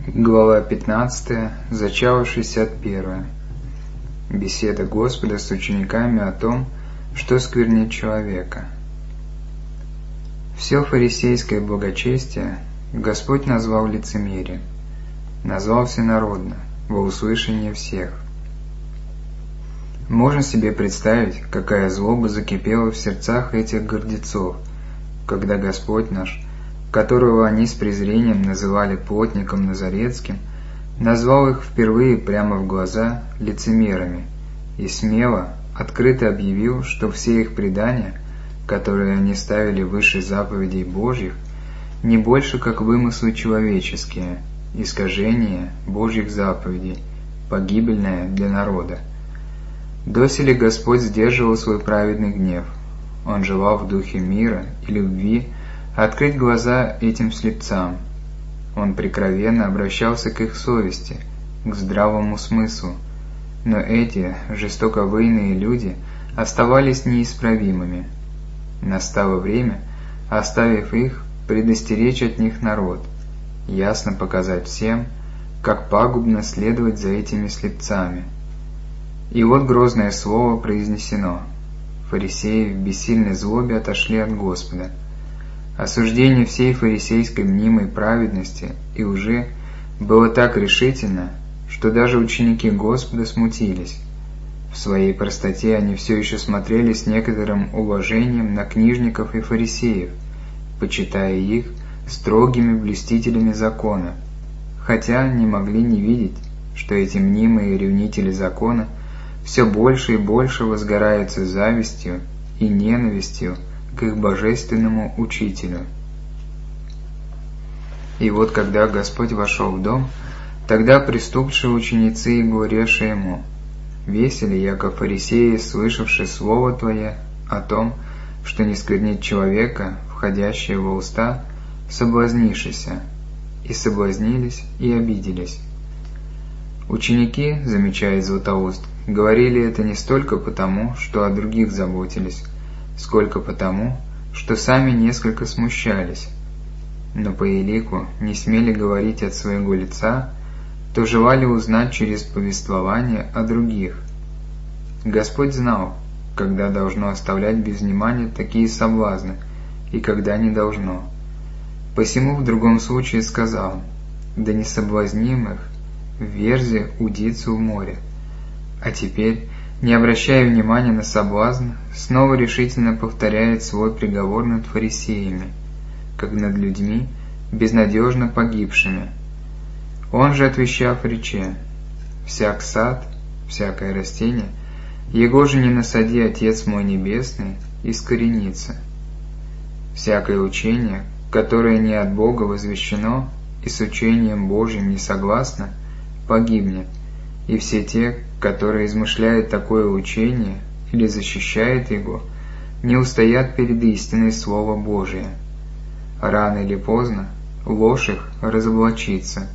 Глава 15, зачало 61. Беседа Господа с учениками о том, что сквернит человека. Все фарисейское благочестие Господь назвал лицемерием, назвал всенародно, во услышание всех. Можно себе представить, какая злоба закипела в сердцах этих гордецов, когда Господь наш, которого они с презрением называли плотником Назаретским, назвал их впервые прямо в глаза лицемерами и смело, открыто объявил, что все их предания, которые они ставили выше заповедей Божьих, не больше как вымыслы человеческие, искажение Божьих заповедей, погибельное для народа. Доселе Господь сдерживал свой праведный гнев. Он желал в духе мира и любви открыть глаза этим слепцам. Он прикровенно обращался к их совести, к здравому смыслу, но эти жестоковыйные люди оставались неисправимыми. Настало время, оставив их, предостеречь от них народ, ясно показать всем, как пагубно следовать за этими слепцами. И вот грозное слово произнесено. Фарисеи в бессильной злобе отошли от Господа. Осуждение всей фарисейской мнимой праведности и лжи было так решительно, что даже ученики Господа смутились. В своей простоте они все еще смотрели с некоторым уважением на книжников и фарисеев, почитая их строгими блюстителями закона, хотя не могли не видеть, что эти мнимые ревнители закона все больше и больше возгораются завистью и ненавистью к их божественному учителю. И вот когда Господь вошел в дом, тогда приступшие ученицы и говорившие ему: «Весели, яко фарисеи, слышавши слово Твое о том, что не сквернит человека, входящее во уста, соблазнившися». И соблазнились, и обиделись. Ученики, замечает Златоуст, говорили это не столько потому, что о других заботились, сколько потому, что сами несколько смущались, но по элику не смели говорить от своего лица, то желали узнать через повествование о других. Господь знал, когда должно оставлять без внимания такие соблазны и когда не должно. Посему в другом случае сказал: «Да не соблазним их, вверзи удицу в море». А теперь, не обращая внимания на соблазн, снова решительно повторяет свой приговор над фарисеями, как над людьми, безнадежно погибшими. Он же, отвечав, рече: «Всяк сад, всякое растение, его же не насади Отец мой Небесный, искоренится. Всякое учение, которое не от Бога возвещено и с учением Божьим не согласно, погибнет, и все те, которые измышляют такое учение или защищают его, не устоят перед истиной Слова Божия. Рано или поздно ложь их разоблачится.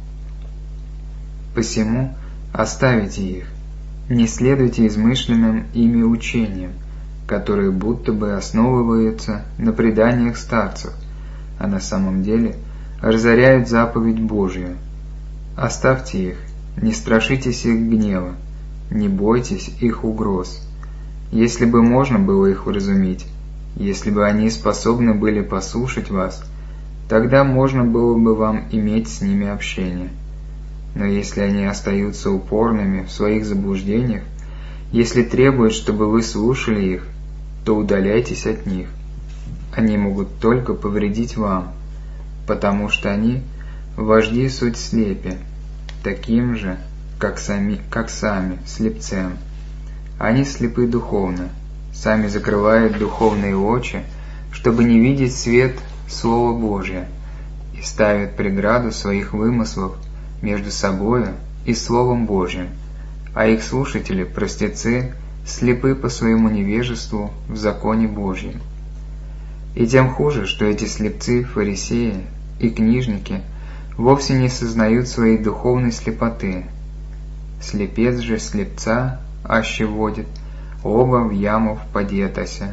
Посему оставите их, не следуйте измышленным ими учениям, которые будто бы основываются на преданиях старцев, а на самом деле разоряют заповедь Божию. Оставьте их, не страшитесь их гнева, не бойтесь их угроз. Если бы можно было их вразумить, если бы они способны были послушать вас, тогда можно было бы вам иметь с ними общение. Но если они остаются упорными в своих заблуждениях, если требуют, чтобы вы слушали их, то удаляйтесь от них. Они могут только повредить вам, потому что они вожди суть слепи, таким же, как сами слепцем. Они слепы духовно, сами закрывают духовные очи, чтобы не видеть свет Слова Божия, и ставят преграду своих вымыслов между собою и Словом Божьим, а их слушатели, простецы, слепы по своему невежеству в законе Божьем. И тем хуже, что эти слепцы, фарисеи и книжники вовсе не сознают своей духовной слепоты. Слепец же слепца аще водит, оба в яму впадетася.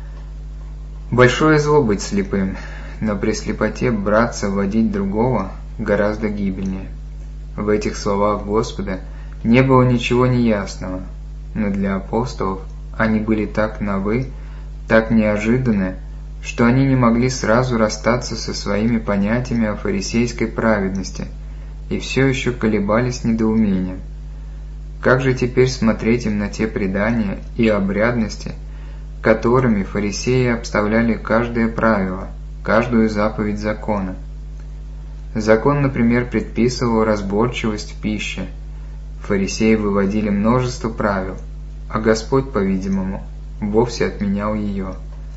Большое зло быть слепым, но при слепоте браться водить другого гораздо гибельнее. В этих словах Господа не было ничего неясного, но для апостолов они были так новы, так неожиданны, что они не могли сразу расстаться со своими понятиями о фарисейской праведности и все еще колебались недоумением. Как же теперь смотреть им на те предания и обрядности, которыми фарисеи обставляли каждое правило, каждую заповедь закона? Закон, например, предписывал разборчивость в пище. Фарисеи выводили множество правил, а Господь, по-видимому, вовсе отменял ее.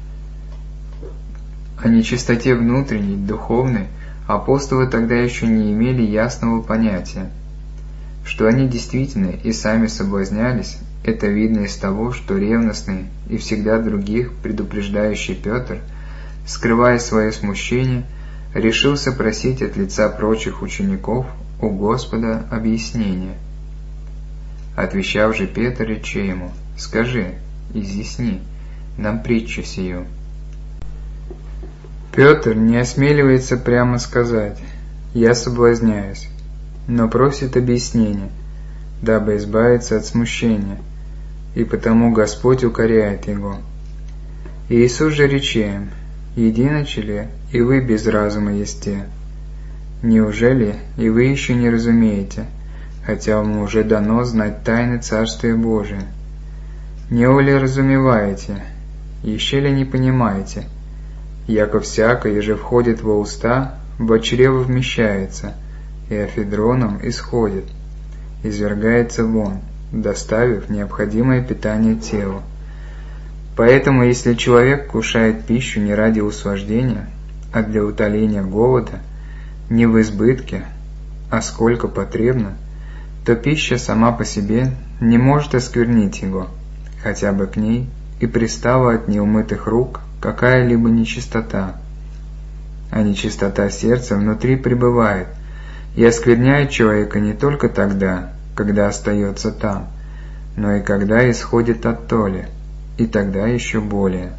О нечистоте внутренней, духовной, апостолы тогда еще не имели ясного понятия. Что они действительно и сами соблазнялись, это видно из того, что ревностный и всегда других предупреждающий Петр, скрывая свое смущение, решился просить от лица прочих учеников у Господа объяснения. Отвечав же Петр, рече ему: «Скажи, изъясни нам притчу сию». Петр не осмеливается прямо сказать: «Я соблазняюсь», но просит объяснения, дабы избавиться от смущения, и потому Господь укоряет его. Иисус же рече им: «Единоки ли и вы без разума есте? Неужели и вы еще не разумеете, хотя вам уже дано знать тайны Царствия Божия? Неоли разумеваете, еще ли не понимаете? Яко всяко, еже входит во уста, во чрево вмещается, и афедроном исходит, извергается вон, доставив необходимое питание телу. Поэтому, если человек кушает пищу не ради услаждения, а для утоления голода, не в избытке, а сколько потребно, то пища сама по себе не может осквернить его, хотя бы к ней и пристала от неумытых рук какая-либо нечистота. А нечистота сердца внутри пребывает и оскверняет человека не только тогда, когда остается там, но и когда исходит оттоле, и тогда еще более.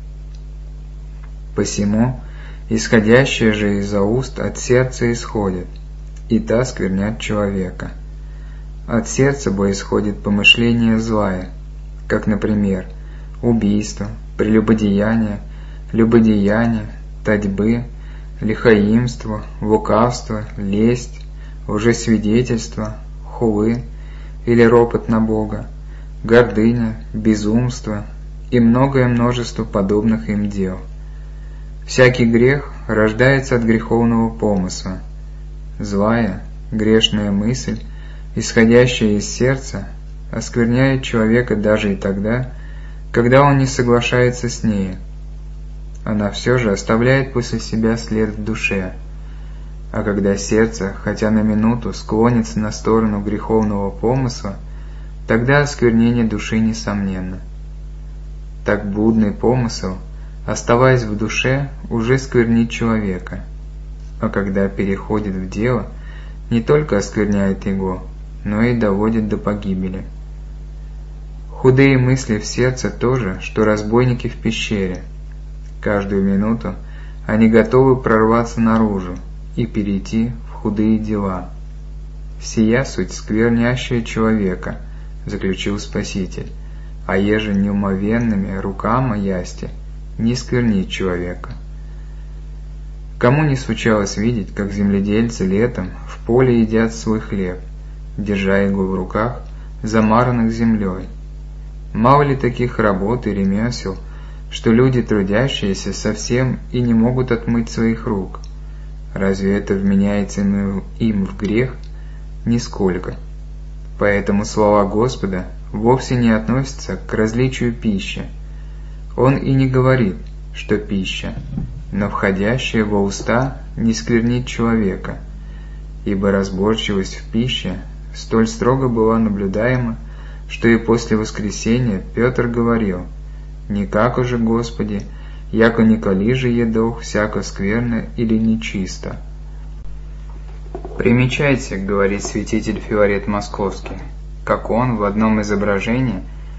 Посему, исходящее же из-за уст от сердца исходит, и та сквернят человека. От сердца бо исходит помышление злое, как, например, убийство, прелюбодеяние, любодеяние, татьбы, лихоимство, лукавство, лесть, лжесвидетельство, хулы или ропот на Бога, гордыня, безумство и многое множество подобных им дел. Всякий грех рождается от греховного помысла. Злая, грешная мысль, исходящая из сердца, оскверняет человека даже и тогда, когда он не соглашается с нею. Она все же оставляет после себя след в душе, а когда сердце, хотя на минуту, склонится на сторону греховного помысла, тогда осквернение души несомненно. Так блудный помысл, оставаясь в душе, уже сквернит человека, а когда переходит в дело, не только оскверняет его, но и доводит до погибели. Худые мысли в сердце то же, что разбойники в пещере. Каждую минуту они готовы прорваться наружу и перейти в худые дела. «Сия суть сквернящая человека», — заключил Спаситель, «а еже неумовенными руками ясти, не сквернит человека». Кому не случалось видеть, как земледельцы летом в поле едят свой хлеб, держа его в руках, замаранных землей? Мало ли таких работ и ремесел, что люди, трудящиеся, совсем и не могут отмыть своих рук? Разве это вменяется им в грех? Нисколько. Поэтому слова Господа вовсе не относятся к различию пищи. Он и не говорит, что пища, но входящая во уста не сквернит человека, ибо разборчивость в пище столь строго была наблюдаема, что и после воскресения Петр говорил: «Никак уже, Господи, яко николи же едох всяко скверно или нечисто». Примечайте, говорит святитель Филарет Московский, как он в одном изображении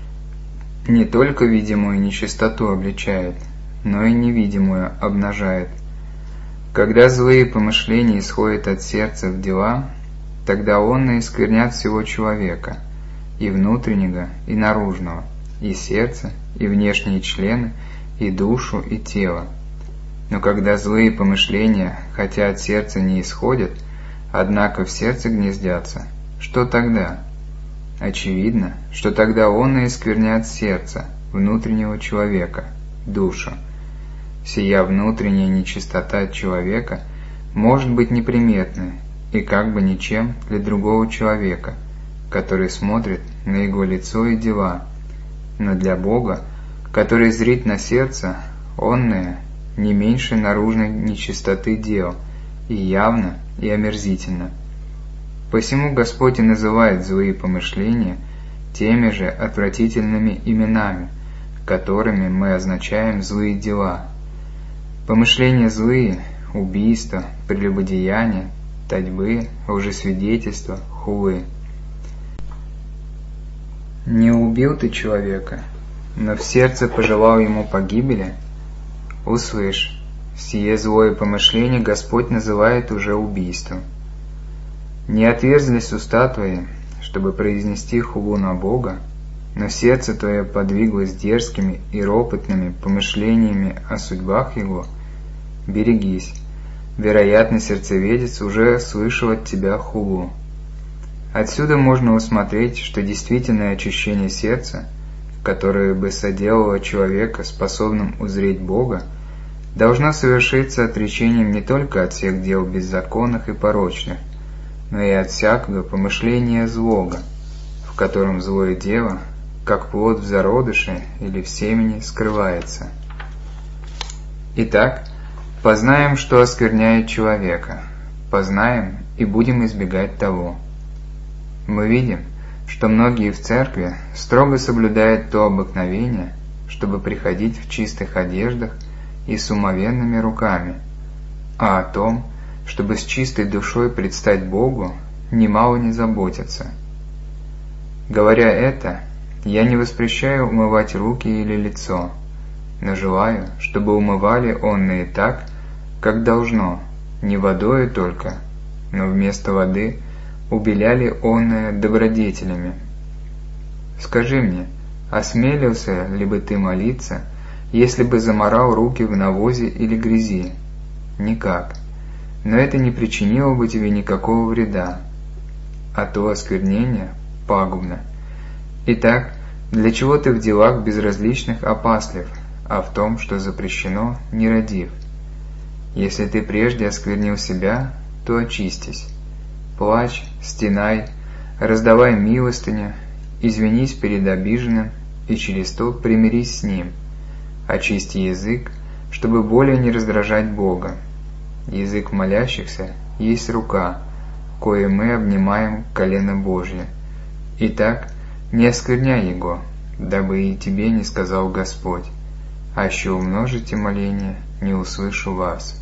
не только видимую нечистоту обличает, но и невидимую обнажает. Когда злые помышления исходят от сердца в дела, тогда онные сквернят всего человека, и внутреннего, и наружного, и сердце, и внешние члены, и душу, и тело. Но когда злые помышления, хотя от сердца не исходят, однако в сердце гнездятся, что тогда? Очевидно, что тогда онные сквернят сердце, внутреннего человека, душу. Сия внутренняя нечистота человека может быть неприметной и как бы ничем для другого человека, который смотрит на его лицо и дела, но для Бога, который зрит на сердце, онное не меньше наружной нечистоты дел, и явно, и омерзительно. Посему Господь и называет злые помышления теми же отвратительными именами, которыми мы означаем злые дела. Помышления злые, убийства, прелюбодеяния, татьбы, лжесвидетельства, хулы. Не убил ты человека, но в сердце пожелал ему погибели? Услышь, сие злое помышление Господь называет уже убийством. Не отверзлись уста твои, чтобы произнести хулу на Бога, но сердце твое подвиглось дерзкими и ропотными помышлениями о судьбах Его, берегись, вероятно, сердцеведец уже слышал от тебя хулу. Отсюда можно усмотреть, что действительное очищение сердца, которое бы соделало человека способным узреть Бога, должно совершиться отречением не только от всех дел беззаконных и порочных, но и от всякого помышления злого, в котором злое дело, как плод в зародыше или в семени, скрывается. Итак, познаем, что оскверняет человека, познаем и будем избегать того. Мы видим, что многие в церкви строго соблюдают то обыкновение, чтобы приходить в чистых одеждах и с умовенными руками, а о том, чтобы с чистой душой предстать Богу, немало не заботятся. Говоря это, я не воспрещаю умывать руки или лицо, но желаю, чтобы умывали онные так, как должно, не водою только, но вместо воды убеляли онное добродетелями. Скажи мне, осмелился ли бы ты молиться, если бы заморал руки в навозе или грязи? Никак. Но это не причинило бы тебе никакого вреда, а то осквернение пагубно. Итак, для чего ты в делах безразличных опаслив, а в том, что запрещено, нерадив? Если ты прежде осквернил себя, то очистись. Плачь, стенай, раздавай милостыню, извинись перед обиженным и через то примирись с ним. Очисти язык, чтобы более не раздражать Бога. Язык молящихся есть рука, кое мы обнимаем колено Божье. Итак, не оскверняй его, дабы и тебе не сказал Господь, аще умножите моление, не услышу вас.